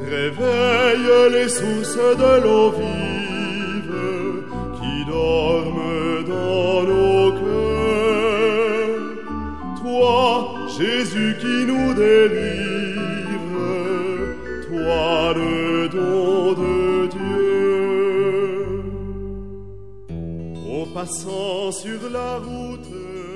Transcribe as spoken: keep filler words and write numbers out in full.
réveille les sources de l'eau vive qui dorment dans nos cœurs. Toi, Jésus qui nous délivre, toi le don de Dieu. Aux passants sur la route,